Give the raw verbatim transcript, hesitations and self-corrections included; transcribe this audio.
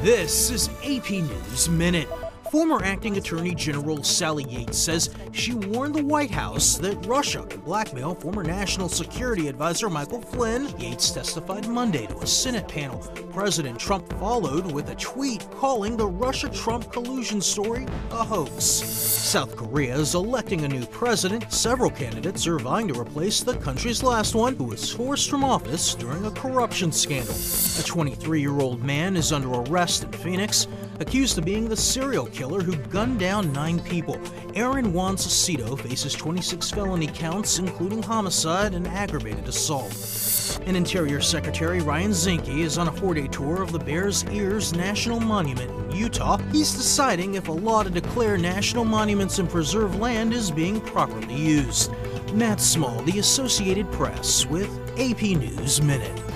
This is A P News Minute. Former Acting Attorney General Sally Yates says she warned the White House that Russia could blackmail former National Security Advisor Michael Flynn. Yates testified Monday to a Senate panel. President Trump followed with a tweet calling the Russia-Trump collusion story a hoax. South Korea is electing a new president. Several candidates are vying to replace the country's last one, who was forced from office during a corruption scandal. A twenty-three-year-old man is under arrest in Phoenix, accused of being the serial killer who gunned down nine people. Aaron Juan Cecito faces twenty-six felony counts, including homicide and aggravated assault. And Interior Secretary Ryan Zinke is on a four-day tour of the Bears Ears National Monument in Utah. He's deciding if a law to declare national monuments and preserve land is being properly used. Matt Small, The Associated Press, with A P News Minute.